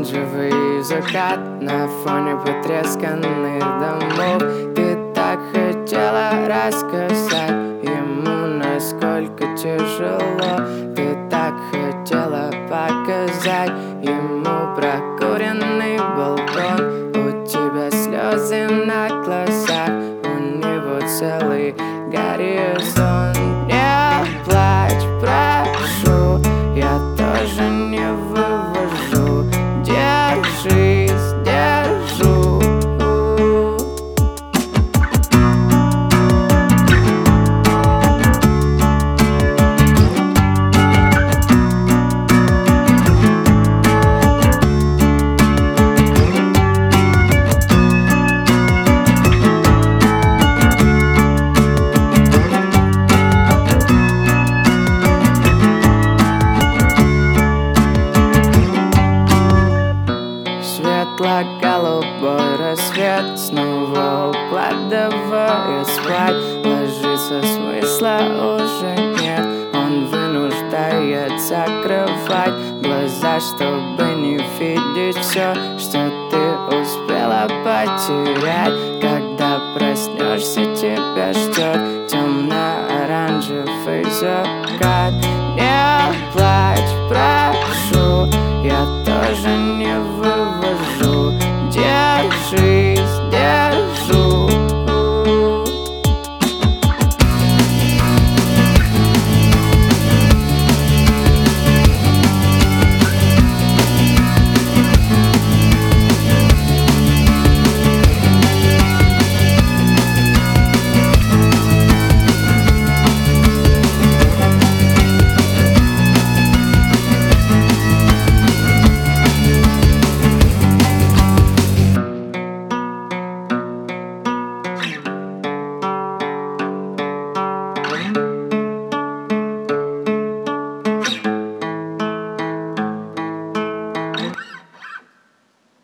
Оранжевый закат на фоне потресканных домов. Ты так хотела рассказать ему, насколько тяжело. Ты так хотела показать ему прокуренный балкон. У тебя слезы на глазах, у него целый горизонт. Не плачь, прошу, я тоже не вывожу. Держись, держу. Светло-голубой рассвет снова укладывает спать. Ложится, смысла уже нет. Он вынуждает закрывать глаза, чтобы не видеть все, что ты успела потерять. Когда проснешься, тебя ждет темно-оранжевый закат.